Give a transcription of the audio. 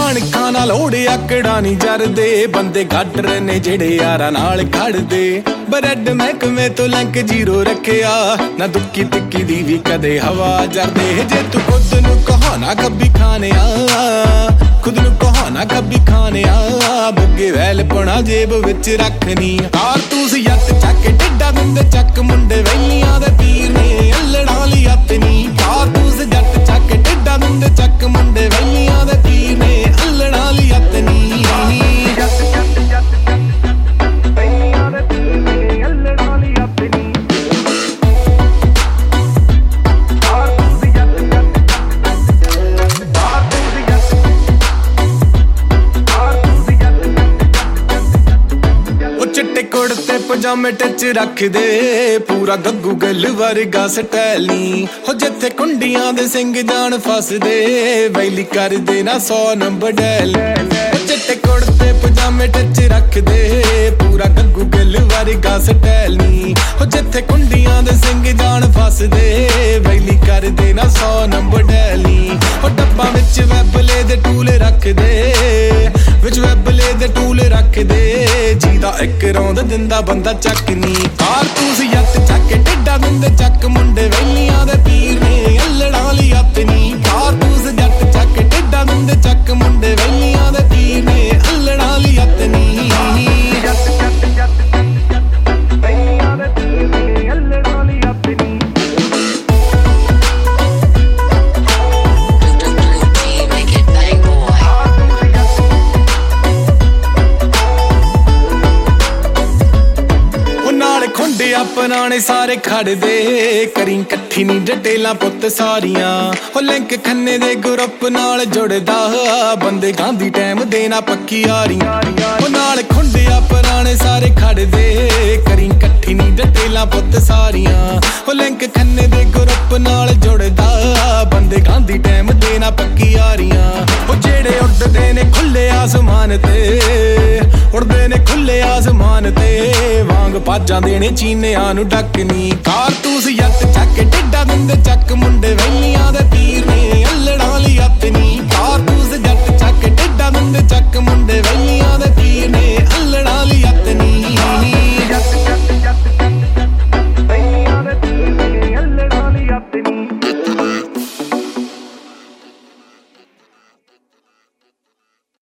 ਕਣਕਾਂ ਨਾਲ ਓੜੇ ਆਕੜਾ ਨਹੀਂ ਜਰਦੇ ਬੰਦੇ ਗਾਡਰ ਨੇ ਜਿਹੜੇ ਯਾਰਾਂ ਨਾਲ ਖੜਦੇ ਬਰੈਡ ਮਹਿਕਮੇ ਤੋਂ ਲਿੰਕ ਜ਼ੀਰੋ ਰੱਖਿਆ ਨਾ ਦੁੱਕੀ ਤਿੱਕੀ ਦੀ ਵੀ ਕਦੇ ਹਵਾ ਜਰਦੇ ਜੇ ਤੂੰ ਖੁਦ ਨੂੰ ਕਹੋ ਨਾ ਕੱਬੀ ਖਾਣਿਆ ਖੁਦ ਨੂੰ ਕਹੋ ਨਾ ਕੱਬੀ ਖਾਣਿਆ ਬੁੱਗੇ ਵੈਲ ਪਣਾ ਜੇਬ ਵਿੱਚ ਰੱਖਣੀ ਕਾਰਤੂਸ ਯੱਤ ਚੱਕ ਡਿੱਡਾ ਦਿੰਦੇ ਚੱਕ ਮੁੰਡੇ ਵੈਲੀਆਂ ਦੇ ਪੀਰ ਨੇ ਅਲੜਾਂ ਲਈ ਹੱਥ ਨੀ ਕਾਰਤੂਸ ਜੱਟ ਚੱਕ ਡਿੱਡਾ ਦਿੰਦੇ ਚੱਕ ਮੁੰਡੇ ਵੈਲੀਆਂ ਦੇ ਪੀਰ ਨੇ ਅਲੜਾਂ ਲਈ ਹੱਥ ਨੀ ਚਿੱਟੇ ਕੁੜਤੇ ਪਜਾਮੇ ਟੱਚ ਰੱਖਦੇ ਪੂਰਾ ਗੱਗੂ ਗੱਲ ਵਰਗਾ ਸਟਾਈਲ ਨੀ ਹੋ ਜਿੱਥੇ ਕੁੰਡੀਆਂ ਦੇ ਸਿੰਘ ਜਾਣ ਫਸਦੇ ਵੈਲੀ ਕਰਦੇ ਨਾ 100 ਨੰਬਰ ਡੈਲ ਚਿੱਟੇ ਕੁੜਤੇ ਪਜਾਮੇ ਟੱਚ ਰੱਖਦੇ ਪੂਰਾ ਗੱਗੂ ਗੱਲ ਵਰਗਾ ਸਟਾਈਲ ਨੀ ਹੋ ਜਿੱਥੇ ਕੁੰਡੀਆਂ ਦੇ ਸਿੰਘ ਜਾਣ ਫਸਦੇ ਵੈਲੀ ਕਰਦੇ ਨਾ 100 ਨੰਬਰ ਡੈਲ ਨੀ ਹੋ ਡੱਬਾ ਵਿੱਚ ਵੈਬਲੇ ਦੇ ਟੂਲ ਰੱਖਦੇ ਵਿੱਚ ਵੈਬਲੇ ਦੇ ਟੂਲ ਰੱਖਦੇ ਜਿਹਦਾ ਇੱਕ ਰੌਂਦ ਦਿੰਦਾ ਬੰਦਾ ਚੱਕ ਨੀ ਕਾਰਤੂਸ ਯੱਤ ਚੱਕ ਡਿੱਡਾ ਦਿੰਦੇ ਚੱਕ ਮੁੰਡੇ ਵੈਲੀਆਂ ਦੇ ਪੀਰ ਨੇ ਅਲੜਾਂ ਲਈ ਹੱਥ ਨੀ ਕਾਰਤੂਸ ਜੱਟ ਚੱਕ ਡਿੱਡਾ ਦਿੰਦੇ ਚੱਕ ਮੁੰਡੇ ਵੈਲੀਆਂ ਦੇ ਪੀਰ ਨੇ ਅਲੜਾਂ ਲਈ ਹੱਥ ਨੀ ਆਪਣਾ ਨੇ ਸਾਰੇ ਖੜਦੇ ਕਰੀ ਇਕੱਠੀ ਨੀ ਡਟੇਲਾਂ ਪੁੱਤ ਸਾਰੀਆਂ ਹੋ ਲਿੰਕ ਖੰਨੇ ਦੇ ਗਰੁੱਪ ਨਾਲ ਜੁੜਦਾ ਬੰਦੇ ਗਾਂਧੀ ਟਾਈਮ ਦੇ ਨਾ ਪੱਕੀ ਯਾਰੀਆਂ ਉਹ ਨਾਲ ਖੁੰਡਿਆ ਪੁਰਾਣੇ ਸਾਰੇ ਖੜਦੇ ਕਰੀ ਇਕੱਠੀ ਨੀ ਡਟੇਲਾਂ ਪੁੱਤ ਸਾਰੀਆਂ ਹੋ ਲਿੰਕ ਖੰਨੇ ਦੇ ਗਰੁੱਪ ਨਾਲ ਜੁੜਦਾ ਬੰਦੇ ਗਾਂਧੀ ਟਾਈਮ ਦੇ ਨਾ ਪੱਕੀ ਯਾਰੀਆਂ ਉਹ ਜਿਹੜੇ ਉੱਡਦੇ ਨੇ ਖੁੱਲੇ ਆਸਮਾਨ ਤੇ ਉੜਦੇ ਨੇ ਖੁੱਲੇ ਆਸਮਾਨ ਤੇ ਵਾਂਗ ਪਾਜਾਂ ਦੇਣੇ ਚੀਨਿਆਂ ਨੂੰ ਡੱਕਨੀ ਕਾਰਤੂਸ ਯੱਤ ਚੱਕ ਡਿੱਡਾ ਦਿੰਦੇ ਚੱਕ ਮੁੰਡੇ ਵੈਲੀਆਂ ਦੇ ਪੀਰ ਨੇ ਅਲੜਾਂ ਲਈ ਹੱਥ ਨੀ ਕਾਰਤੂਸ ਜੱਟ ਚੱਕ ਡਿੱਡਾ ਦਿੰਦੇ ਚੱਕ